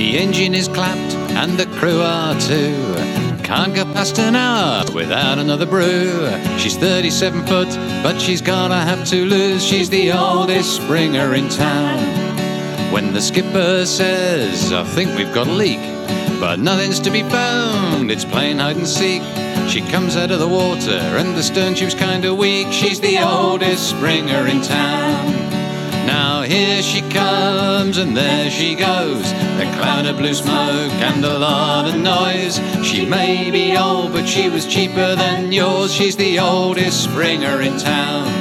The engine is clapped and the crew are too. Can't go past an hour without another brew. She's 37 foot, but she's gonna have to lose. She's the oldest springer in town. When the skipper says, I think we've got a leak, but nothing's to be found, it's plain hide and seek. She comes out of the water and the stern tube's kinda weak. She's the oldest springer in town. Now here she comes and there she goes, a cloud of blue smoke and a lot of noise. She may be old, but she was cheaper than yours. She's the oldest springer in town.